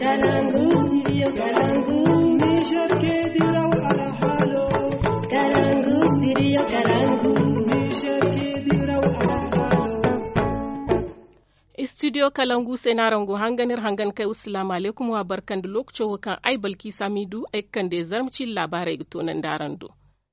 Kalangu, studio Kalangu. Niger ke diraw ala halo. Kalangu, studio Kalangu. Niger ke diraw ala halo. Studio Kalangu senarango hanganir hangan kai assalamu alaikum wa barkan da lokacin kan ai balki samidu ai kan da zarmci labarai ga tonan darando.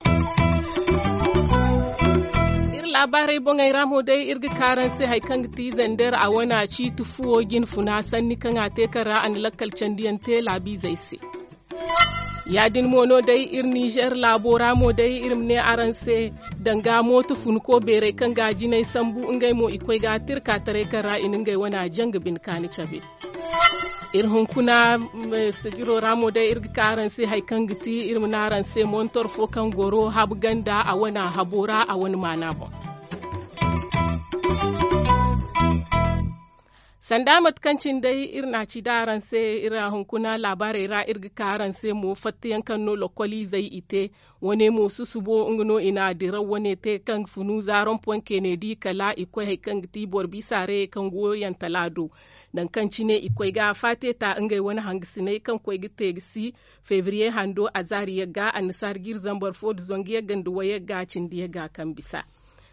Labarai bongai ramo dai irga karan sai haikan ti zandar a wana ci tufuwogin funa sanni kan ate kara an lakkal candiyan te labi zai se yadin mono dai ir Niger labora mo dai irim ne aran se danga motu fun ko bere kan gaji nai sambu ngai mo ikoi ga tirka tare kara in ngai wana janga bin kani chabe ir hunkuna sigiro ramo dai irga karan sai haikan giti irim naran se montor fo kan goro habganda a wana habora a wani mana bon sanda matkancin dai irna ci daran sai ira hunkuna labarai ra irga karan sai mu fattiyan kan no lokoli zai ite wane mu susubo ngno ina dira wane te kan funu zaron pon Kennedy kala ikoi haikan giti bor bisare kan goyan talado dan kanci ne ikoi ga fate ta ngai wani hangisine kan koi gite gisi fevrier hando azari ya ga ansar girzan barfod zongiya gandu waye ga cindiya ga kan bisa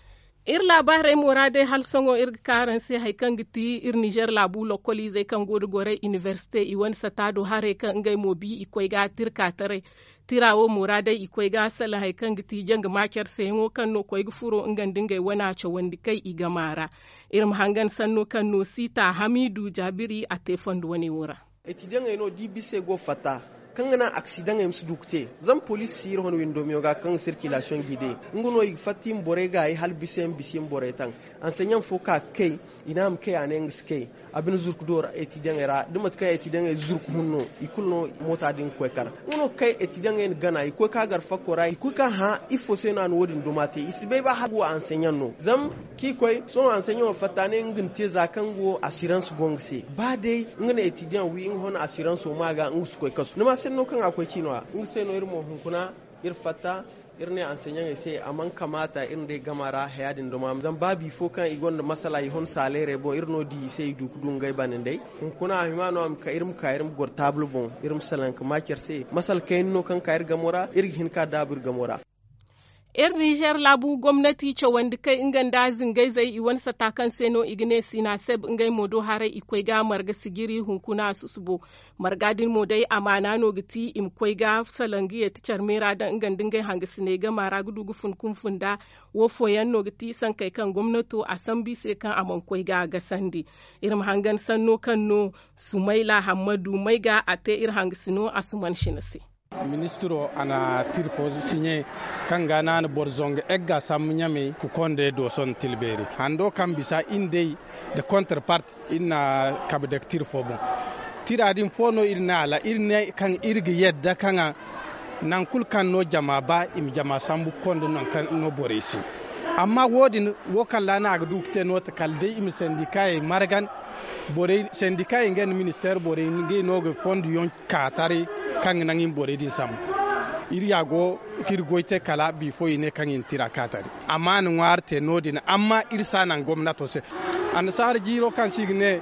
ir labarai murade hal songo ir karan sai haikan giti ir Niger labu lokoli zai kan godu gore university iwan satado hare kan ngai mobi ikoi ga tirka tare tirawo murade ikoi ga sala haikan giti jang maker sai ngo kan no koi gfuro ngan dingai wana cho wandi kai igamara irim hangan sanno kan no sita Hamidu Jabiri a tefondu wani wura etidenga no dibise go fata kangana accident em sudukte zam police sir hon window mi ga kan circulation guide nguno ig fatim borega ay hal bisem boretan enseignant foka kay inam kay aneng skay abin zurku dor etidenga ra dumat kay etidenga zurku hunno ikulno mota din kwekar nguno kay etidenga en gana iko ka gar fakora iko ka ha ifo seno an wodin domate isbe ba hago enseignant no zam ki koy so enseignant fatane nginte zakango assurance gongse ba dai ngana etidenga wi hon assurance o maga ngus koy kasu no kan akwai kinowa in sai no irmo hunkuna irfata irne ansenyan sai aman kamata irin da gamara hayadin doma zan babi fo kan igon da masala ihon salere bo irno di sai du kudun gai banin dai hunkuna himano am ka irim gor table bon irim salan ka maker sai masal kayin no kan kayar gamora irgin ka dabur gamora ir Niger labu gwamnati ce wanda kai inganda zingai zai iwan satakan seno igne sina seb ingai modo hare ikwai ga marga sigiri hunkuna susubo margadin modai amana no giti im kwai ga salangi ya tichar mera dan ingandin gai hangisine ga mara gudu gufun kumfunda wo foyan no giti san kai kan gwamnato a san bi sai kan amon kwai ga sandi irim hangan sanno kan no Sumaila Hamadu mai ga ate ir hangisino asuman shinasi ministro ana tirfo signé kangana na borzonge egga samnyame ku konde do son tilberi hando kam bisa inde de counterpart inna kabde tirfo bon tiradin fono irna la irne kan irgi yedda kanga nan kul kan no jama ba im jama sambu konde non kan no boresi amma wodin wokan lana aga dukte no ta kalde im syndicat margan bore syndicat ngen ministère bore ngi no go fond yon katari kan nangin bore din sam iriyago kirgoite kala bi fo ine kan intira katari amma ni warte nodin amma irsa nan gwamnato se an sar jiro kan signe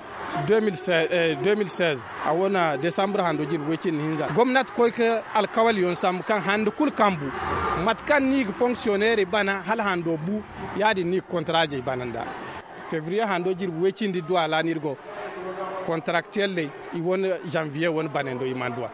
2016 a wona december hando jin wecin hinza gwamnat ko ke alkawal yon sam kan hando kul kambu matkan ni fonctionnaire bana hal hando bu yadi ni contrat je bananda février hando jir wecin di do ala nirgo contractuel le i won janvier won banendo imandwa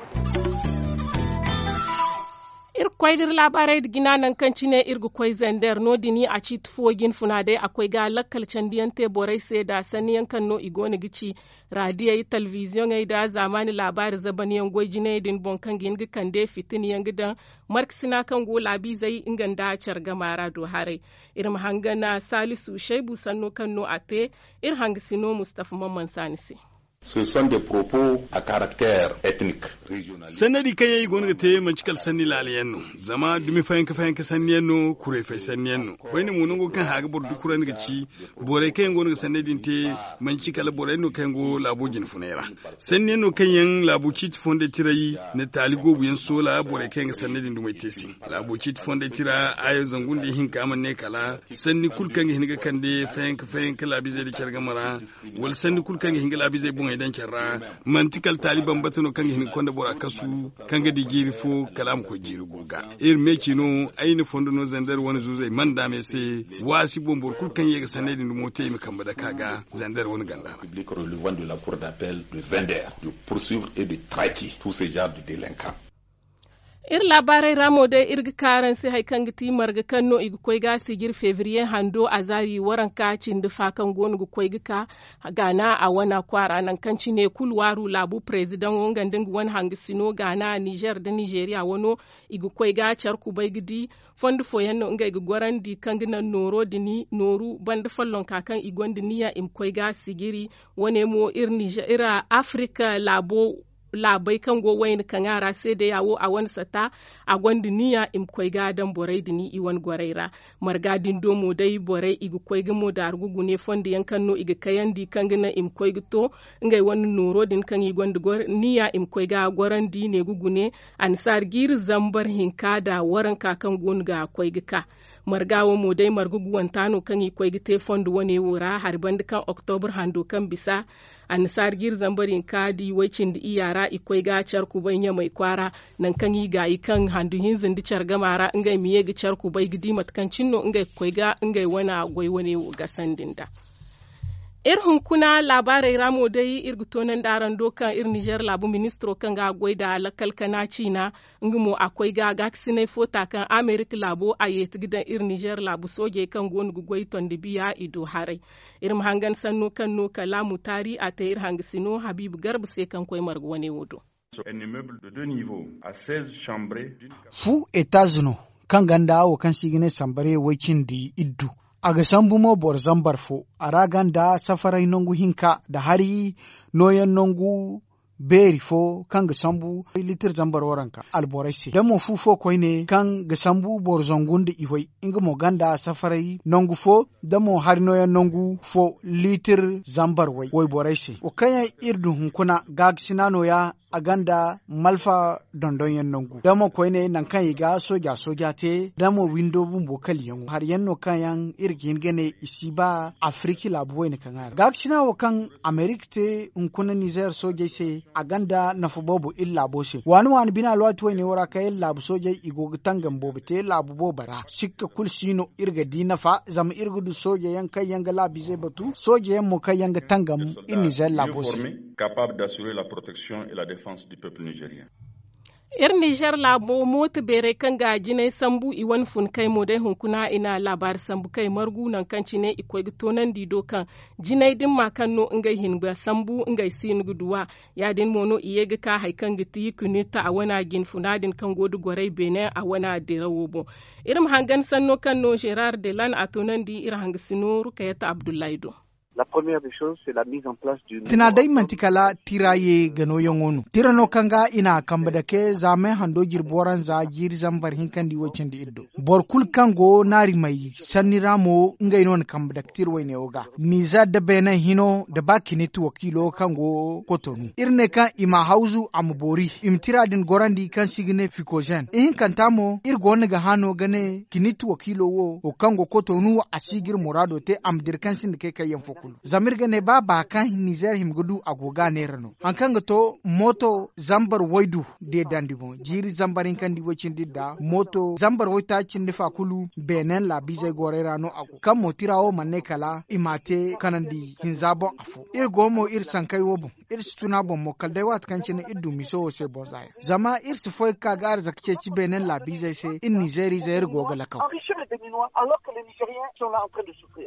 ir kwaidir labarai da gina nan kan cine irgu kwai zandar no dini a ci tufogin funadai akwai ga lakkal candiyan te borai sai da saniyan kan no igoni gici radiyai television ai da zamani labari zabaniyan gwajine din bonkan gingi kan de fitiniyan gidan marksina kan go labi zai inganda car gamara do hare irin hangana Salisu Shaibu sanno kan no ate ir hangisino Mustafa Mamman Sanisi. Ce sont des propos à caractère ethnique, régional. Sanadi kaya gonga te manchikal sanni laliyanno zama dumi fayanka sanniyanno kure fay sanniyanno wayne munungo kan haga bor du kuran ga ci bore kay gonga sanadin te manchikal bore no kan go labo jin funera sanniyanno kan yan labo ci fonde tirayi ne taligo bu yan sola bore kay ga sanadin dumai tesi labo ci fonde tira ayo zangunde hinka man ne kala sanni kulkan ga hinga kan de fayanka labi zai da kyarga mara wal sanni kulkan ga hinga labi zai mai dan kyarra mantikal taliban batano kan hin konda bora kasu kan ga digiri fo kalam ko jiri goga me kino aini fondo no zandar wani zuzai manda me sai wasi bombor kul kan yega sanedi no mote mi kamba da kaga zandar wani ganda public relevant de la cour d'appel de Zender de poursuivre et de traquer tous ces genres de délinquants. Labarai ramo da irga karan sai haikan giti marga kanno igu koi ga sigir fevrier hando a zari waran kacin da fakan gonu gu koi gika gana a wana kwara nan kanci ne kulwaru labu president wongan dingu wan hangisino gana Niger da Nigeria wano igu koi ga charku bai gidi fondu foyanno nga igu gwaran di kangina noro dini noru band fallon kakan igon diniya im koi ga sigiri wane mo Niger ira Africa labo labai kan go wayin kan yara sai da yawo a wani sata a gwandi niya im koi gadan borai dini iwan gwareira margadin domo dai borai igu koi gamo da argugu ne fondi yankan no igu kayan di kan gina im koi gito ngai wani noro din kan i gwandi niya im koi ga gwaran di ne gugu ne an sar gir zambar hinka da waran kakan gon ga koi gika margawo mo dai margugu wantano kan i koi gite fondu wane wura har bandi kan October hando kan bisa an sargir zambarin kadi wacin da iyara ikwai gacar ku banya mai kwara nan kan yi ga ikan handu hinzin di charga mara ingai miye ga char ku bai gidi matkancin no ingai kwai ga ingai wana gwai wane ga sandinda hunkuna labarai ramo dai irgutonan daran doka Niger labu ministro kan ga goida lakal kana China ngumo akwai ga gaksine fota kan America labo ayet gidan Niger labu soje kan gon gugoi tondi biya ido harai hangan sanno kan no kala mutari a tayir hangisino Habib Garba sai kan koi margwane wudo un immeuble de 2 niveaux à 16 chambres fu etazno kan ganda wo kan sigine sambare wacin di iddu aga sambu mo bor zambar fo aragan da safarai nongu hinka da hari noyan nongu beri fo kan ga sambu litir zambar waranka alboraisi da mo fufo koi ne kan ga sambu bor zongunde ihoi inga mo ganda safarai nongu fo da mo hari noyan nongu fo litir zambar wai boraisi o kaya irdu hunkuna gagsinano ya aganda malfa dondon yan nongu damo koine nan kan yiga soja te damo window bumbo kaliyan har yanno kan yan irgin gene isiba afriki labuwe ne kan ara gakshina wo kan america te unkuna Niger soja se aganda na fubobo illa bose wani bina lwatu ne wara kai labu soja igo tangan bobe te labu bobara sikka kulsino irga dina fa zam irgudu soja yan kai yanga labi zai batu soja yan mo kai yanga tangam in Niger labose capable d'assurer la protection et la défense du peuple nigérien. Niger labo mota bere kan ga jinai sambu iwan fun kai mo dai hunkuna ina labar sambu kai margu nan kanci ne ikwai tonan dido kan jinai din makan no ngai hinga sambu ngai sin guduwa ya din mono iyega ka haikan giti kunita a wana gin funadin kan godu gorai bene a wana dirawobo hangan sanno kan no Gerard Delan a tonan di hanga sinuru kayata Abdullahi do. La première des choses, c'est la mise en place d'une... Tina dai mantikala tiraye gano yongonu. Tirano kanga ina kambada ke zame hando jirboran za jir zambar hinkandi wacin di iddo. Borkul kango nari mai saniramo ngai non kambada tirwai ne oga. Niza da bena hino da bakini tu wakilo kango kotonu. Irne kan ima hauzu amubori. Imtiradin gorandi kan sigine fikojen. Ihin kantamo irgone ga hano gane kinitu wakilo wo o kango kotonu asigir murado te amdirkan sin ke kayan foko. Zamirga ne ba kan Niger himgudu agoga ne rano. An kan to moto zambar waidu de dandimo. Jiri zambarin kan di wacin didda moto zambar waita cin difa kulu benen la bize gore rano ago. Kan motirawo manne kala imate kanandi hinzabo afu. Ir gomo ir sankai wobo. Ir stuna bon mo kaldai wat kan cin iddu miso se bozaya. Zama ir se foi kagar zakce ci benen la bize se in Nigeri zair goga lakaw. Enrichir les Béninois alors que les Nigériens sont là en train de souffrir.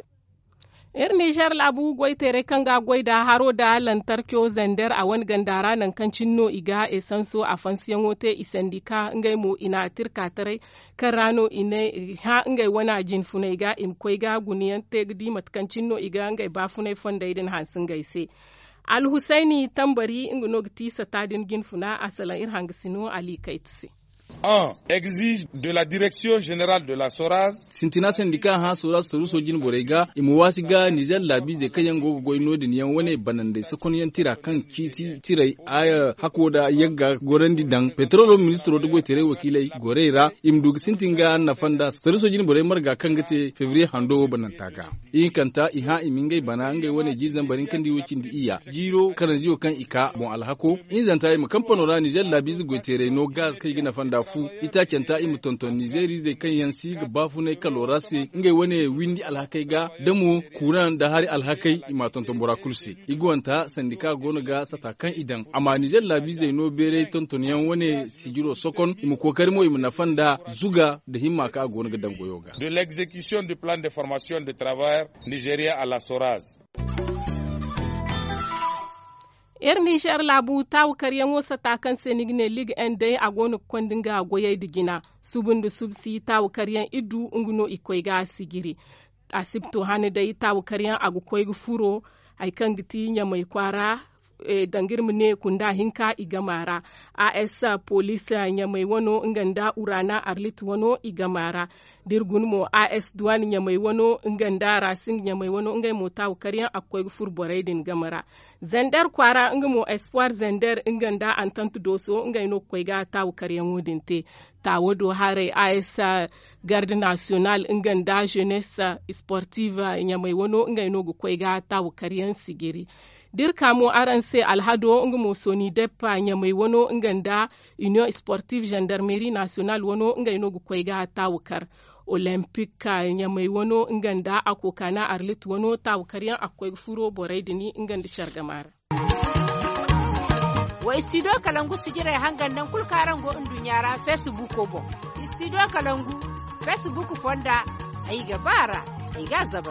Niger labu goitere kanga goida haro da lantarki zender a wani gandara nan kancin no iga esanso a fansiyan wote isandika ngai mo ina tirka tare kan rano ine ha ngai wana jin funa iga imkoi ga guniyan tegdi matkancin no iga ngai ba funai fonda idin hansin gaise Al Husaini tambari ingono gti satadin gin funa asalan irhangisino ali kaitsi 1. Exige de la direction générale de la SORAS. Sintina sendika ha SORAS saru sojin borega imuwasi ga Niger labi ze kayan gogo goyno din yan wane banande sakon yan tira kan kiti tirai aya hakoda yagga gorandi dan petrolo ministro do goitere wakilai goreira imdug sintinga na fanda saru sojin bore marga kan gate fevrier hando banantaka in kanta iha imingai bana ngai wane jizan barin kan diwokin di iya jiro kan jiyo kan ika bon alhako in zanta yi kamfano ra Niger labi ze goitere no gas kai gina fanda fu ita kenta imu tonton Nigeri zai kan yansi ga bafu ne kalorase ngai wane windi alhakai ga damu kuran da hari alhakai ima tonton bora kursi igwanta sandika gona ga sata kan idan amma Niger labi zai no bere tonton yan wane sigiro sokon imu kokari mo imu nafanda zuga da himma ka gona ga dangoyoga de l'exécution du plan de formation de travailleurs nigérien à la SORAS. Yar Nishar labu ta karyan wasa ta kan senigne lig en dai a gonu kwandinga goyai digina subundu subsi ta karyan idu unguno ikoi ga sigiri asibto hane dai ta karyan agu koi furo ai kan giti nya mai kwara dangirmu ne kunda hinka igamara AS police nya mai wano nganda urana arlit wano igamara dirgunmo AS duwan nya mai wano nganda rasing nya mai wano ngai mota karyan akwai furborai din gamara zender kwara ngamo espoir zender nganda antantu doso ngai no koiga taw karyan wudinte tawodo hare AS garde national nganda jeunesse sportive nya mai wano ngai no koiga taw karyan sigiri dirka mo aranse alhado ngumo soni depa nya mai wano nganda union sportive gendarmerie nationale wano ngai no koiga tawkar olympique nya mai wano nganda akokana arlit wano tawkariyan akwai furo borai dini nganda chargamara wa studio kalangu sigira hangan nan kulkaran go indunyara facebook ko bo studio kalangu facebook fonda ai gabara ai gazaba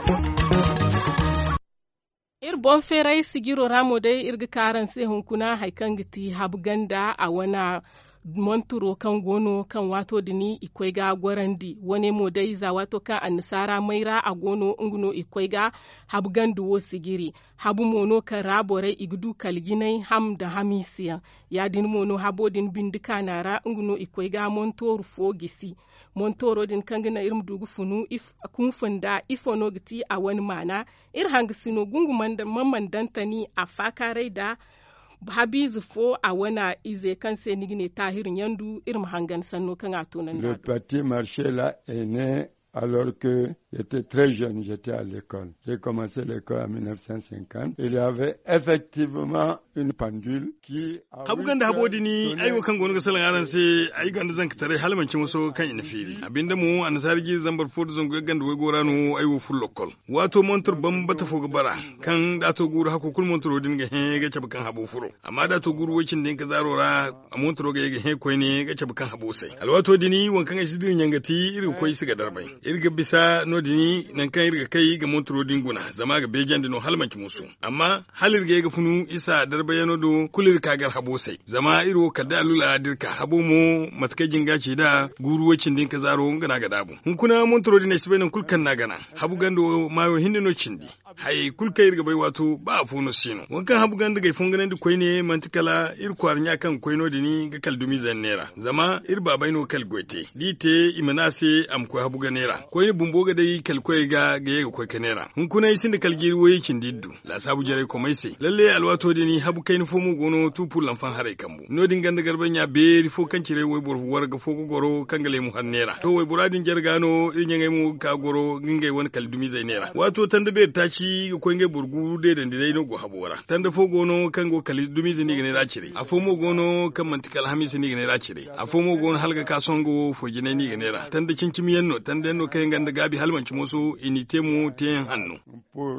bon ferai sigiro ramo dai irga karan sai hunkuna haikan giti habganda a wana monturo kan gono kan wato dini ikwai ga gwarandi wane mo dai za wato kan annasara maira a gono nguno ikwai ga habgandu wo sigiri habu mono kan rabore igdu kalginai ham da hamisiya ya din mono habodin bindika nara nguno ikwai ga montoro fogisi montoro din kangina irum dugu funu if kun funda ifono giti a wani mana ir hangisino gungu mamman dantani a fakarai da habizu fo a wana ize kan se nigine tahirin yandu irin hangan sanno kan atonan le petit marché là est né alors que j'étais très jeune, j'étais à l'école. J'ai commencé l'école en 1950. Il y avait effectivement une pendule qui... Habuganda habodini aiwo kan gonu gasalan aran sai ai ganda zan tare halmanci muso kan ina fili. Abinda mu an sargi zambar fodo zan ganda wai gorano aiwo full local. Wato montor bambata foga bara kan dato guru hako kul montor din ga he ga kan habo furo. Amma dato guru wacin din ka zarora a montor ga he koi ne ga kan habo sai. Alwato dini wankan ai sidirin yangati irin koi su ga darbai. Irga bisa nodini nan kan irga kai ga montro dinguna zama ga begen dino halmanci musu amma halirga ga funu isa darbayano do kulir kagar habo sai zama iro kadda lula dirka habo mo matkai jingaci da guruwacin din ka zaro ngana ga dabu hun kuna montro dina sibenan kulkan na gana habu gando mayo hindino cindi hay kulka irga bai wato ba funu sino wankan habu gando ga funganan di koine mantikala ir kwarnya kan koino dini ga kaldumi zannera zama ir babaino kalgoite dite imanase am ko habu ganera koine bumboga dai kalkoi ga yega koi kanera hun kuna isin da kalgiri woyi kin diddu la sabu jare ko mai sai lalle alwato de ni habu kai ni fomu gono tupu lamfan hare kambu no din ganda garbanya beri fo kan cire woyi bor warga fo goro kangale mu hannera to woyi buradin jargano irin ngai mu ka goro ngai wani kaldumi zai nera wato tanda ber taci ko ngai burgu de dan dai no go habora tanda fo gono kango kaldumi zai ni gane cire a fomo gono kan mantikal hamisi ni gane cire a fomo gono halga ka songo fo gine ni gane ra tanda cincimi yanno tanda yanno kai ganda gabi halmanci musu inite mu ten hannu pour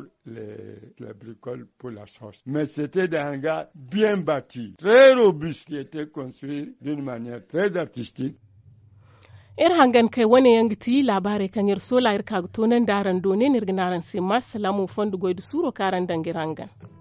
les bricoles pour la sauce. Mais c'était un gars bien bâti, très robuste, qui était construit d'une manière très artistique. hangan kai wani yangiti labare kan yar sola ir kagtonan daran donen irginaran sai masalamu fondu goidu suro karan dangirangan.